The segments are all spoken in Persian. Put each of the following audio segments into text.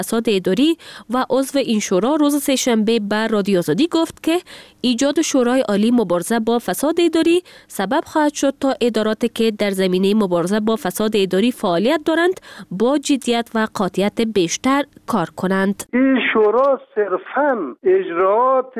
فساد اداری و عضو این شورا روز سه‌شنبه به رادیو آزادی گفت که ایجاد شورای عالی مبارزه با فساد اداری سبب خواهد شد تا اداراتی که در زمینه مبارزه با فساد اداری فعالیت دارند با جدیت و قاطعیت بیشتر کار کنند. این شورا صرفاً اجراعات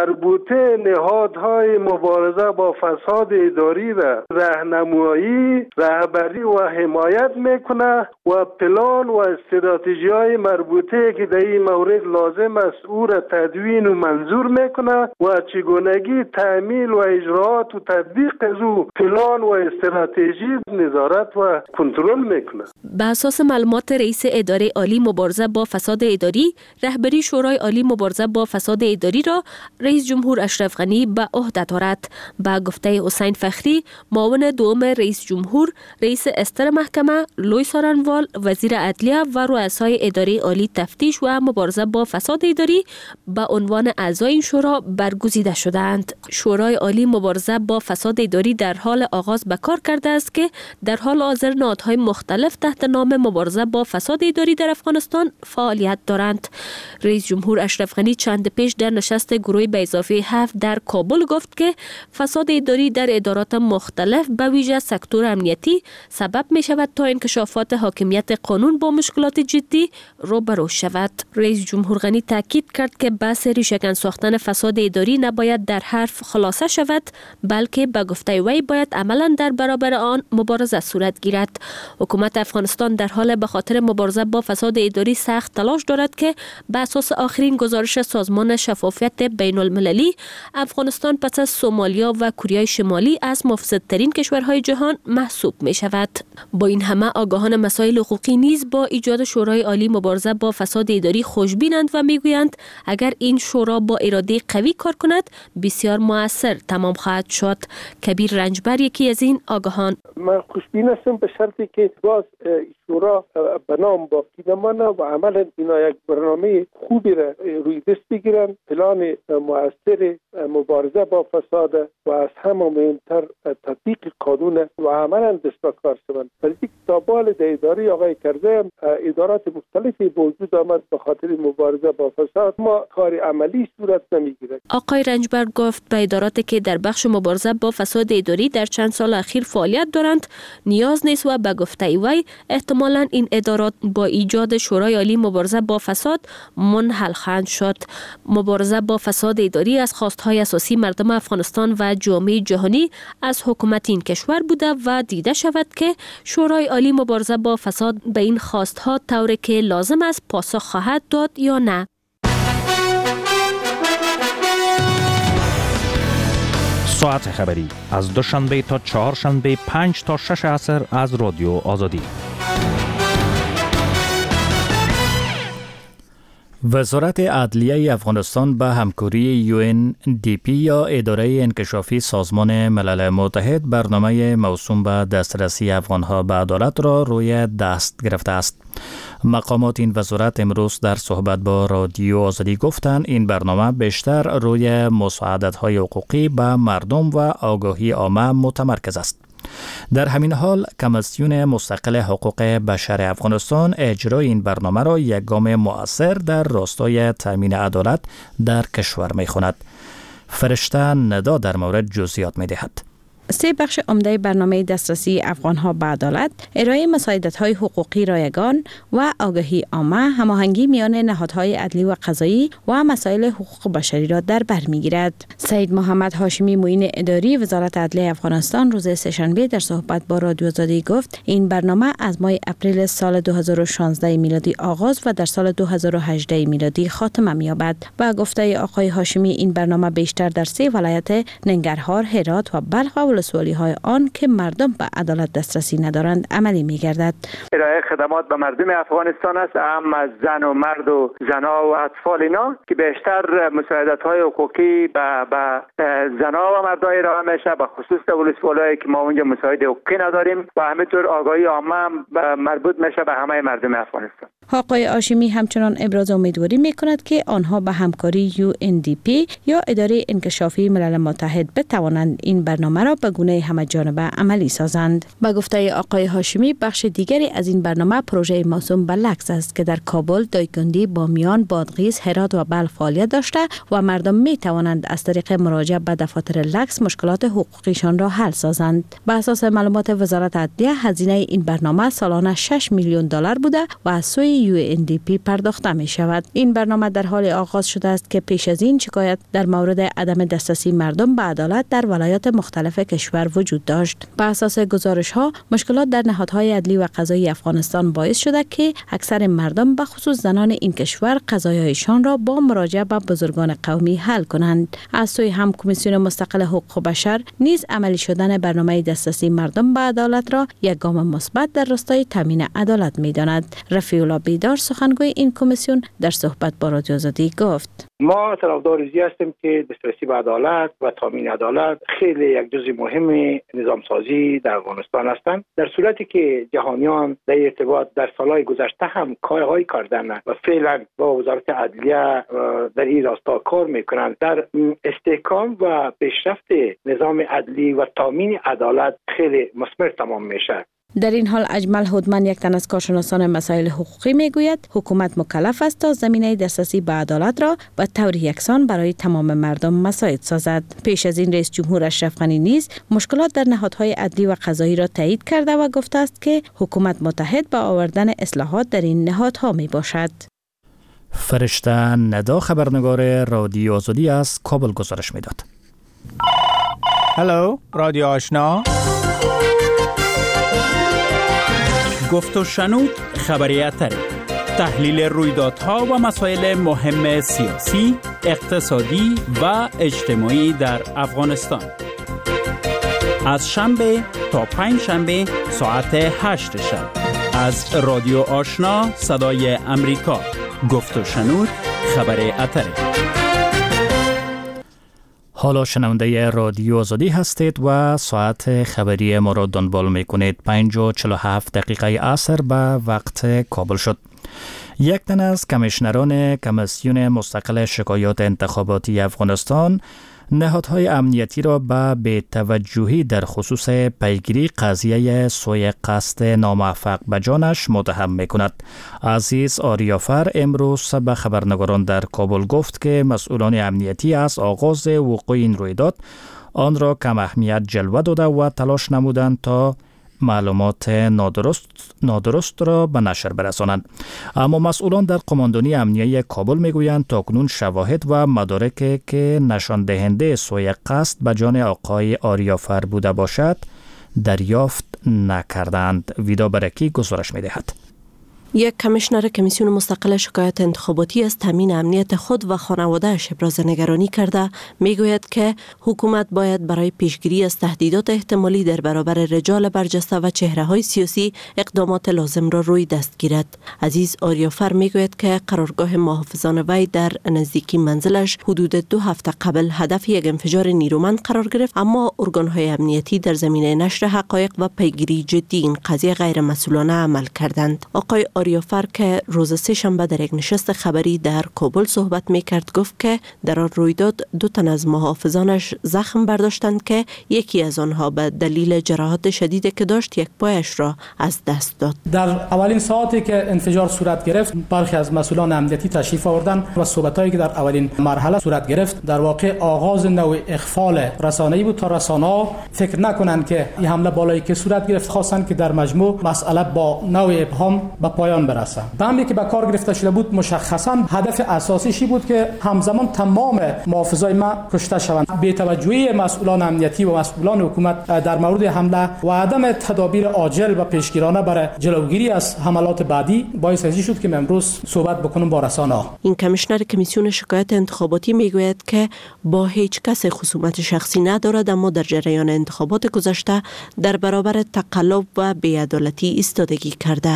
مربوطه نهادهای مبارزه با فساد اداری را راهنمایی، رهبری و حمایت میکنه و پلان و استراتژی‌های مربوطه که در این مورد لازم است او را تدوین و منظور میکنه و چگونگی تعمیل و اجراعات و تطبیق از او پلان و استراتژی نظارت و کنترل میکنه. به اساس معلومات رئیس اداره عالی مبارزه با فساد اداری، رهبری شورای عالی مبارزه با فساد اداری را رئیس جمهور اشرف غنی به عهده دارد. با گفته حسین فخری، معاون دوم رئیس جمهور، رئیس استر محکمه، لوی سارنوال، وزیر عدلیه و رؤسای اداره عالی تفتیش و مبارزه با فساد اداری به عنوان اعضای این شورا برگزیده شدند. شورای عالی مبارزه با فساد اداری در حال آغاز به کار کرده است که در حال حاضر نهادهای مختلف تحت نام مبارزه با فساد اداری در افغانستان فعالیت دارند. رئیس جمهور اشرف غنی چند پیش در نشست گروه به اضافه 7 در کابل گفت که فساد اداری در ادارات مختلف به ویژه سکتور امنیتی سبب می شود تا انکشافات حاکمیت قانون با مشکلات جدی روبرو شود. رئیس جمهور غنی تاکید کرد که بحث ریشه‌کن ساختن فساد اداری نباید در حرف خلاصه شود، بلکه به گفته وی باید عملاً در برابر آن مبارزه صورت گیرد. حکومت افغانستان در حال به خاطر مبارزه با فساد اداری سخت تلاش دارد که به اساس آخرین گزارش سازمان شفافیت بین المللی، افغانستان پس از سومالیا و کره شمالی از مفسدترین کشورهای جهان محسوب می شود. با این همه آگاهان مسائل حقوقی نیز با ایجاد شورای عالی مبارزه با فساد اداری خوشبینند و میگویند اگر این شورا با اراده قوی کار کند بسیار مؤثر تمام خواهد شد. کبیر رنجبر یکی از این آگاهان: من خوشبین هستم به شرطی که باز شورا به نام باقی نمانه و عملا اینا یک برنامه خوبی را روی دست بگیرن، پلان مؤثر مبارزه با فساد و از همه مهمتر تطبیق قانون و عملا دست به کار شوند. ولی تا بال در اداره آقای کرزی ادارات مختلفی به وجود آمد به خاطر مبارزه با فساد، ما کار عملی صورت نمیگیرد. آقای رنجبر گفت به اداراتی که در بخش مبارزه با فساد اداری در چند سال اخیر فعالیت دارند نیاز نیست و به گفته وی احتمالاً این ادارات با ایجاد شورای عالی مبارزه با فساد منحل خواهند شد. مبارزه با فساد اداری از خواستهای اساسی مردم افغانستان و جامعه جهانی از حکومت این کشور بوده و دیده شود که شورای عالی مبارزه با فساد به این خواستها طوری که لازم است پاسخ خواهد داد یا نه. ساعت خبری از دوشنبه تا چهارشنبه 5 تا 6 عصر از رادیو آزادی. وزارت عدلیه افغانستان به همکاری UNDP یا اداره انکشافی سازمان ملل متحد برنامه موسوم به دسترسی افغانها به عدالت را روی دست گرفته است. مقامات این وزارت امروز در صحبت با رادیو آزادی گفتند این برنامه بیشتر روی مساعدت‌های حقوقی به مردم و آگاهی عامه متمرکز است. در همین حال کمیسیون مستقل حقوق بشر افغانستان اجرای این برنامه را یک گام مؤثر در راستای تامین عدالت در کشور می‌خواند. فرشته ندا در مورد جزئیات می‌دهد. 3 بخش عمده برنامه دسترسی افغانها به عدالت، ارائه مساعدت‌های حقوقی رایگان و آگاهی عامه، هماهنگی میان نهادهای عدلی و قضایی و مسائل حقوق بشری را در بر می‌گیرد. سید محمد هاشمی معین اداری وزارت عدلیه افغانستان روز سه‌شنبه در صحبت با رادیو آزادی گفت این برنامه از ماه اپریل سال 2016 میلادی آغاز و در سال 2018 میلادی خاتمه می‌یابد. با گفته آقای هاشمی این برنامه بیشتر در 3 ولایت ننگرهار، هرات و بلخ و ولسوالی‌های آن که مردم به عدالت دسترسی ندارند عملی می‌گردد. ارائه خدمات به مردم افغانستان است، هم از زن و مرد و زنا و اطفال اینا که بیشتر مساعدت‌های حقوقی به زنا و مردای ارائه میشه، به خصوص در ولسوالی‌هایی که ما اونجا مساعد حقوقی نداریم و همینطور آگاهی عامه مربوط میشه به همه مردم افغانستان. آقای هاشمی همچنان ابراز امیدواری می‌کند که آنها به همکاری UNDP یا اداره انکشافی ملل متحد بتوانند این برنامه را به گونه همه‌جانبه عملی سازند. با گفته آقای هاشمی، بخش دیگری از این برنامه پروژه موسوم به لکس است که در کابل، دایکنڈی، بامیان، بادغیس، هرات و بلخ فعالیت داشته و مردم می‌توانند از طریق مراجعه به دفاتر لکس مشکلات حقوقیشان را حل سازند. بر اساس معلومات وزارت عدلیه، هزینه این برنامه سالانه $6 میلیون بوده و از سوی UNDP پرداخته می شود. این برنامه در حال آغاز شده است که پیش از این شکایت در مورد عدم دسترسی مردم به عدالت در ولایات مختلف کشور وجود داشت. بر اساس گزارش ها، مشکلات در نهادهای عدلی و قضایی افغانستان باعث شده که اکثر مردم به خصوص زنان این کشور قضایایشان را با مراجعه به بزرگان قومی حل کنند. از سوی هم کمیسیون مستقل حقوق بشر نیز عملی شدن برنامه دسترسی مردم به عدالت را یک گام مثبت در راستای تامین عدالت می‌داند. رفیع الله بیدار، سخنگوی این کمیسیون، در صحبت با رادیو آزادی گفت: ما طرفدار هستیم که دسترسی به عدالت و تامین عدالت خیلی یک جزء مهم نظام سازی در افغانستان هستند. در صورتی که جهانیان در ارتباط در سالهای گذشته هم کارهایی کردند و فعلا با وزارت عدلیه در این راستا کار میکنند، در استحکام و پیشرفت نظام عدلی و تامین عدالت خیلی مثمر تمام میشه. در این حال اجمل هودمن، یک تن از کارشناسان مسائل حقوقی، میگوید حکومت مکلف است تا زمینه دسترسی به عدالت را به طور یکسان برای تمام مردم مساعد سازد. پیش از این رئیس جمهور اشرف غنی نیز مشکلات در نهادهای عدلی و قضایی را تایید کرده و گفته است که حکومت متحد به آوردن اصلاحات در این نهادها می باشد. فرشته ندا، خبرنگار رادیو آزادی از کابل گزارش میداد. هلو، رادیو آشنا. گفت و شنود خبریت تحلیل رویدادها و مسائل مهم سیاسی، اقتصادی و اجتماعی در افغانستان. از شنبه تا پنج شنبه ساعت 8 شب از رادیو آشنا صدای امریکا. گفت و شنود خبریت. حالا شنونده رادیو آزادی هستید و ساعت خبری ما را دنبال میکنید. 5:47 عصر به وقت کابل شد. یک تن از کمیشنران کمیسیون مستقل شکایات انتخاباتی افغانستان نهادهای امنیتی را به بی‌توجهی در خصوص پیگیری قضیه سوء قصد ناموفق به جانش متهم می‌کند. عزیز آریافر امروز به خبرنگاران در کابل گفت که مسئولان امنیتی از آغاز وقوع این رویداد آن را کم اهمیت جلوه داده و تلاش نمودند تا معلومات نادرست را به نشر برسانند. اما مسئولان در قماندانی امنیتی کابل میگویند تاکنون شواهد و مدارکی که نشان دهنده سوء قصد به جان آقای آریافر بوده باشد دریافت نکردند. ویدا برکی گزارش میدهد. یک کمیشنر کمیسیون مستقل شکایات انتخاباتی از تامین امنیت خود و خانواده‌اش ابراز نگرانی کرده میگوید که حکومت باید برای پیشگیری از تهدیدات احتمالی در برابر رجال برجسته و چهره‌های سیاسی اقدامات لازم را روی دست گیرد. عزیز آریافر میگوید که قرارگاه محافظان وی در نزدیکی منزلش حدود 2 هفته قبل هدف یک انفجار نیرومند قرار گرفت، اما ارگان‌های امنیتی در زمینه نشر حقایق و پیگیری جدی این قضیه غیر مسئولانه عمل کردند. آقای آریافر که روز سه‌شنبه در یک نشست خبری در کابل صحبت میکرد گفت که در آن رویداد 2 تن از محافظانش زخم برداشتند که یکی از آنها به دلیل جراحات شدیدی که داشت یک پایش را از دست داد. در اولین ساعتی که انفجار صورت گرفت برخی از مسئولان امنیتی تشریف آوردند و صحبتایی که در اولین مرحله صورت گرفت در واقع آغاز نوع اغفال رسانه‌ای بود تا رسانه‌ها فکر نکنند که این حمله بالایی که صورت گرفت خواستند که در مجموع مسئله با نوع ابهام به پایان برسه. بمبی که به کار گرفته شده بود مشخصاً هدف اساسیشی بود که همزمان تمام محافظای ما کشته شوند. بی‌توجهی مسئولان امنیتی و مسئولان حکومت در مورد حمله و عدم تدابیر عاجل و پیشگیرانه برای جلوگیری از حملات بعدی باعث شد که امروز صحبت بکنم با رسانه‌ها. این کمیشنر کمیسیون شکایات انتخاباتی میگوید که با هیچ کس خصومت شخصی ندارد، اما در جریان انتخابات گذشته در برابر تقلب و بی‌عدالتی ایستادگی کرده است.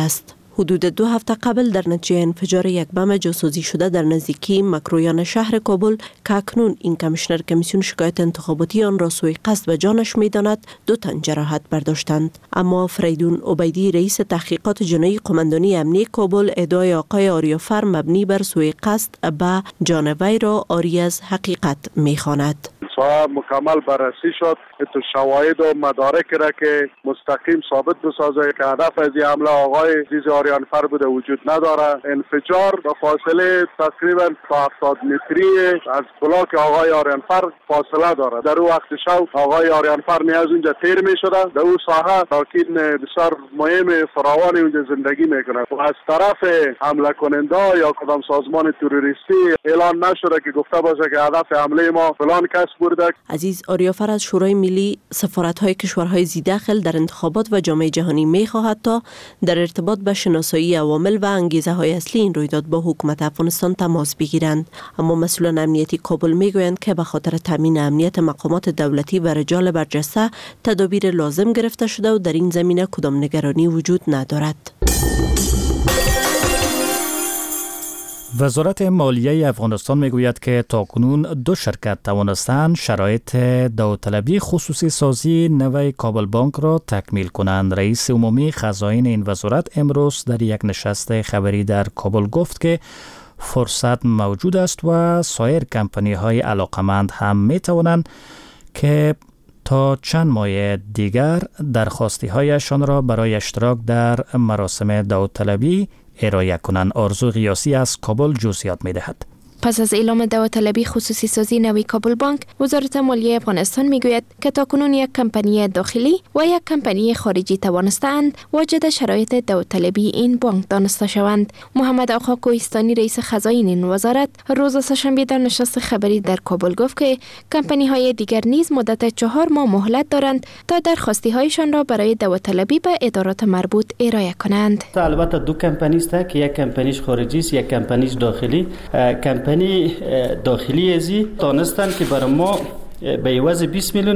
حدود 2 هفته قبل در نتیجه انفجار یک بم جاسوسی شده در نزدیکی مکرویان شهر کابل که اکنون این کمیشنر کمیسیون شکایت انتخاباتی آن را سوء قصد به جانش می‌داند 2 تن جراحت برداشتند. اما فریدون عبیدی رئیس تحقیقات جنایی قماندانی امنیه کابل ادعای آقای آریافر مبنی بر سوء قصد به جان وی را عاری از حقیقت می‌خواند. مکمل بررسی شد تو شواهد و مدارک را که مستقیم ثابت بسازه که هدف از این حمله آقای عزیز آریانفر بوده وجود نداره. انفجار به فاصله تقریبا 70 متری از بلاک آقای آریانفر فاصله داره. در اون وقت شب آقای آریانفر نیاز اونجا تیر می شده. در اون ساحه ساکن بسیار مهم فراوان اونجا زندگی میکنه و از طرف حمله کننده یا کدام سازمان تروریستی اعلان نشده که گفته باشه که هدف حمله ما فلان کس بوده. عزیز آریافر از شورای ملی سفارت‌های کشورهای ذی‌دخل در انتخابات و جامعه جهانی می‌خواهد تا در ارتباط به شناسایی عوامل و انگیزه‌های اصلی این رویداد با حکومت افغانستان تماس بگیرند. اما مسئولان امنیتی کابل می‌گویند که به خاطر تامین امنیت مقامات دولتی و رجال برجسته تدابیر لازم گرفته شده و در این زمینه کدام نگرانی وجود ندارد. وزارت مالیه افغانستان میگوید که تاکنون 2 شرکت توانستند شرایط داوطلبی خصوصی سازی نوی کابل بانک را تکمیل کنند. رئیس عمومی خزائن این وزارت امروز در یک نشست خبری در کابل گفت که فرصت موجود است و سایر کمپانی های علاقمند هم می توانند که تا چند ماه دیگر درخواستی هایشان را برای اشتراک در مراسم داوطلبی ارائه کنند. آرزو غیاسی از کابل جزئیات می‌دهد. پس از اعلام داوطلبی خصوصی سازی نوی کابل بانک، وزارت مالیه افغانستان میگوید که تاکنون یک کمپانی داخلی و یک کمپانی خارجی توانستند واجد شرایط داوطلبی این بانک دانسته شوند. محمد آقا کوهستانی رئیس خزائن این وزارت روز سه‌شنبه در نشست خبری در کابل گفت که کمپانی های دیگر نیز مدت 4 ماه مهلت دارند تا درخواستی هایشان را برای داوطلبی به ادارات مربوط ارائه کنند. البته 2 کمپانی است که یک کمپانیش خارجی است، یک کمپانیش داخلی. کمپانی داخلی ازی دانستن که برای ما به عوض 20 میلیون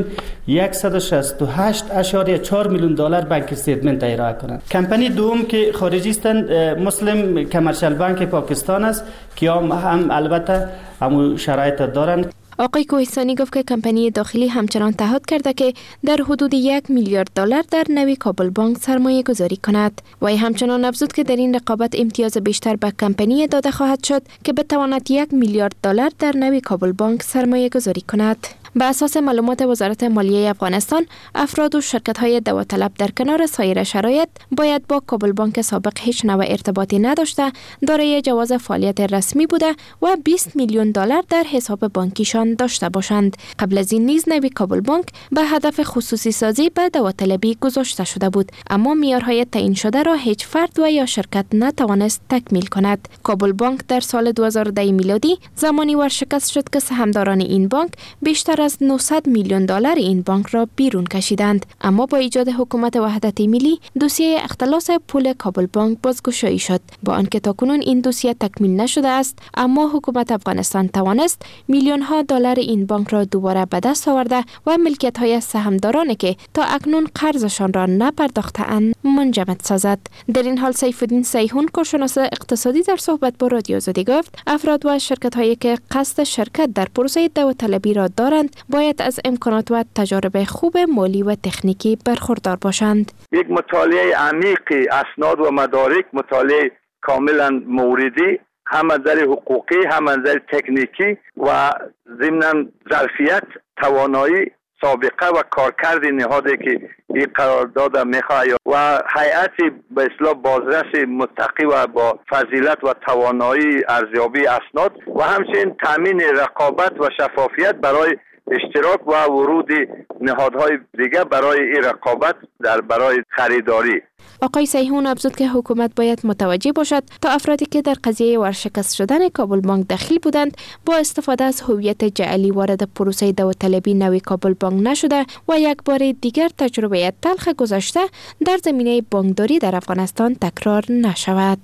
168.4 میلیون دلار بانک استیتمنت ارائه کنند. کمپانی دوم که خارجی هستند مسلم کمرشل بانک پاکستان است که هم البته هم شرایط دارند. آقای کوهستانی گفت که کمپانی داخلی همچنان تعهد کرده که در حدود 1 میلیارد دلار در نوی کابل بانک سرمایه گذاری کند. وی همچنان افزود که در این رقابت امتیاز بیشتر به کمپانی داده خواهد شد که بتواند 1 میلیارد دلار در نوی کابل بانک سرمایه گذاری کند. به اساس معلومات وزارت مالیه افغانستان، افراد و شرکت‌های داوطلب در کنار سایر شرایط باید با کابل بانک سابق هیچ نوع ارتباطی نداشته، دارای جواز فعالیت رسمی بوده و 20 میلیون دلار در حساب بانکیشان داشته باشند. قبل از این نیز نوی کابل بانک به هدف خصوصی سازی به داوطلبی گذاشته شده بود، اما معیارهای تعیین شده را هیچ فرد و یا شرکت نتوانست تکمیل کند. کابل بانک در سال 2010 میلادی زمانی ورشکست شد که سهامداران این بانک بیشتر از 900 میلیون دلار این بانک را بیرون کشیدند، اما با ایجاد حکومت وحدت ملی دوسیه اختلاس پول کابل بانک بازگشایی شد. با آنکه تاکنون این دوسیه تکمیل نشده است، اما حکومت افغانستان توانست میلیون ها دلار این بانک را دوباره به دست آورده و ملکیت های سهامدارانی که تا اکنون قرضشان را نپرداخته‌اند منجمد سازد. در این حال سیف الدین سیحون کارشناس اقتصادی در صحبت با رادیو آزادی گفت افراد و شرکت هایی که قصد شرکت در پروسه داوطلبی را دارند باید از امکانات و تجارب خوب مالی و تکنیکی برخوردار باشند. یک مطالعه عمیق اسناد و مدارک، مطالعه کاملا موردی، هم از نظر حقوقی هم از نظر تکنیکی و ضمناً ظرفیت، توانایی، سابقه و کارکرد نهادی که این قرارداد میخواد و هیئت به اصطلاح بازرس متقی و با فضیلت و توانایی ارزیابی اسناد و همچنین تامین رقابت و شفافیت برای اشتراک و ورود نهادهای دیگر برای این رقابت برای خریداری. آقای سیحون افزود که حکومت باید متوجه باشد تا افرادی که در قضیه ورشکست شدن کابل بانک دخیل بودند با استفاده از هویت جعلی وارد پروسه داوطلبی نوی کابل بانک نشده و یک بار دیگر تجربه تلخ گذشته در زمینه بانکداری در افغانستان تکرار نشود.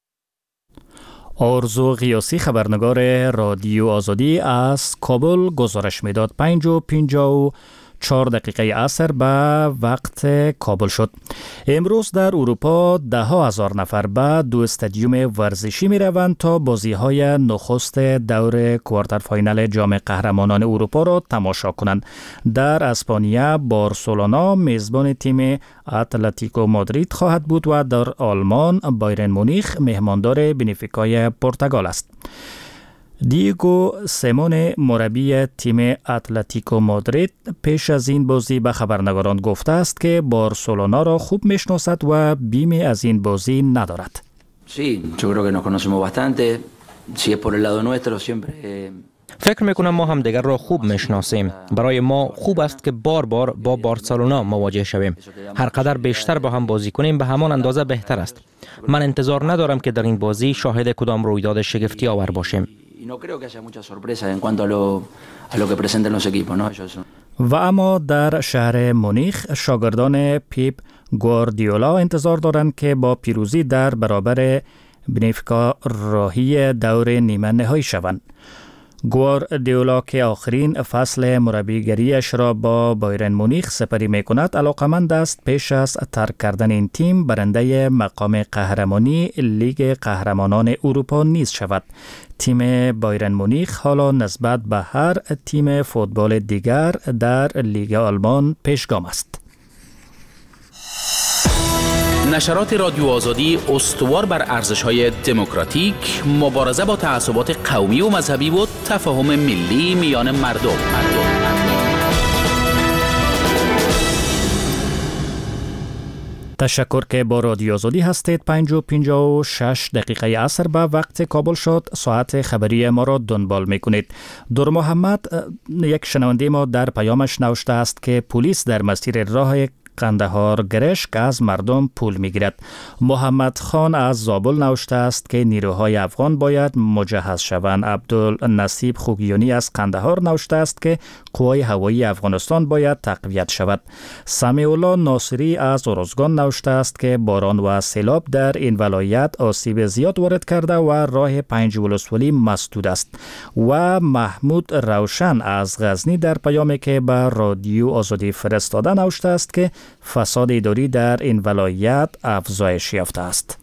آرزو غیاسی خبرنگار رادیو آزادی از کابل گزارش میداد. 5:54 4 دقیقه عصر به وقت کابل شد. امروز در اروپا 10,000 نفر به 2 استادیوم ورزشی می روند تا بازی های نخست دور کوارتر فاینال جام قهرمانان اروپا را تماشا کنند. در اسپانیا بارسلونا میزبان تیم اتلتیکو مادرید خواهد بود و در آلمان بایرن مونیخ مهماندار بنفیکای پرتغال است. دیگو سیمون مربی تیم اتلتیکو مادرید پیش از این بازی به خبرنگاران گفته است که بارسلونا را خوب میشناسد و بیمی از این بازی ندارد. فکر میکنم ما هم دیگر را خوب میشناسیم. برای ما خوب است که بار بار با بارسلونا مواجه شویم. هر قدر بیشتر با هم بازی کنیم به همان اندازه بهتر است. من انتظار ندارم که در این بازی شاهد کدام رویداد شگفتی آور باشیم. و اما در شهر مونیخ شاگردان پیپ گواردیولا انتظار دارند که با پیروزی در برابر بنفیکا راهی دور نیمه نهایی شوند. گواردیولا که آخرین فصل مربیگریش را با بایرن مونیخ سپری می کند علاقمند است پیش از ترک کردن این تیم برنده مقام قهرمانی لیگ قهرمانان اروپا نیز شود. تیم بایرن مونیخ حالا نسبت به هر تیم فوتبال دیگر در لیگ آلمان پیشگام است. نشرات رادیو آزادی استوار بر ارزش‌های دموکراتیک، مبارزه با تعصبات قومی و مذهبی و تفاهم ملی میان مردم. تشکر که با رادیو آزادی هستید. 5:56 دقیقه عصر به وقت کابل شد. ساعت خبری ما را دنبال میکنید. دور محمد یک شنونده ما در پیامش نوشته است که پلیس در مسیر راه قندهار گرشک از مردم پول میگیرد. محمد خان از زابل نوشته است که نیروهای افغان باید مجهز شوند. عبدالنصیب خوگیانی از قندهار نوشته است که قوای هوایی افغانستان باید تقویت شود. سمیع الله ناصری از ارزگان نوشته است که باران و سیلاب در این ولایت آسیب زیاد وارد کرده و راه 5 ولسوالی مسدود است. و محمود روشن از غزنی در پیامی که به رادیو آزادی فرستاده نوشته است که فساد اداری در این ولایت افزایش یافته است.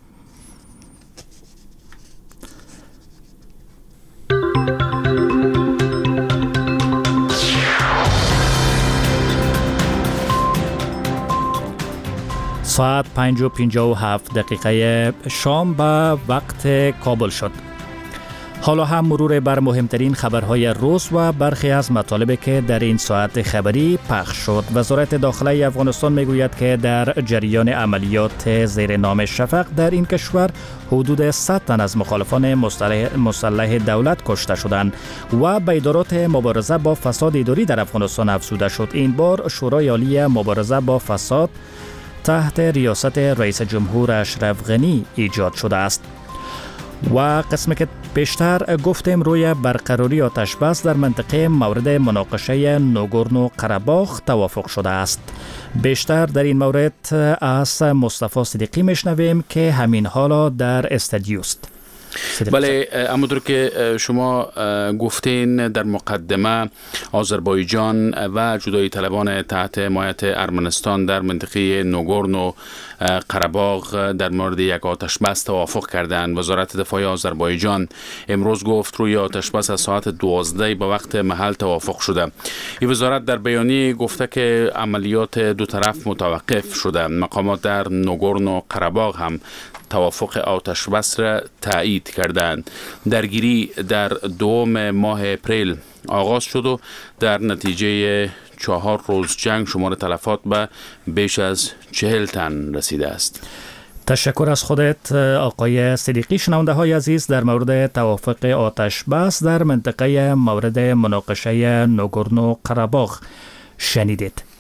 ساعت 5:57 دقیقه شام به وقت کابل شد. حالا هم مرور بر مهمترین خبرهای روز و برخی از مطالبی که در این ساعت خبری پخش شد. وزارت داخله افغانستان میگوید که در جریان عملیات زیر نام شفق در این کشور حدود 100 تن از مخالفان مسلح دولت کشته شدند و به ادارات مبارزه با فساد اداری در افغانستان افزوده شد. این بار شورای عالی مبارزه با فساد تحت ریاست رئیس جمهور اشرف غنی ایجاد شده است. و قسمی که پیشتر گفتیم روی برقراری آتش بس در منطقه مورد مناقشه ناگورنو قره‌باغ توافق شده است. بیشتر در این مورد از مصطفی صدیقی میشنویم که همین حالا در استودیو است. بله، همونطور که شما گفتین در مقدمه آذربایجان و جدایی طلبان تحت حمایت ارمنستان در منطقه ناگورنو قره‌باغ در مورد یک آتش بس توافق کردند. وزارت دفاع آذربایجان امروز گفت روی آتش بس از ساعت 12 به وقت محل توافق شده. این وزارت در بیانیه گفته که عملیات دو طرف متوقف شده. مقامات در ناگورنو قره‌باغ هم توافق آتش بس را تایید کردند. درگیری در 2 ماه اپریل آغاز شد و در نتیجه 4 روز جنگ شمار تلفات به بیش از 40 تن رسیده است. تشکر از خودت آقای صدیقی. شنونده های عزیز، در مورد توافق آتش بس در منطقه مورد مناقشه ناگورنو قره‌باغ شنیدید.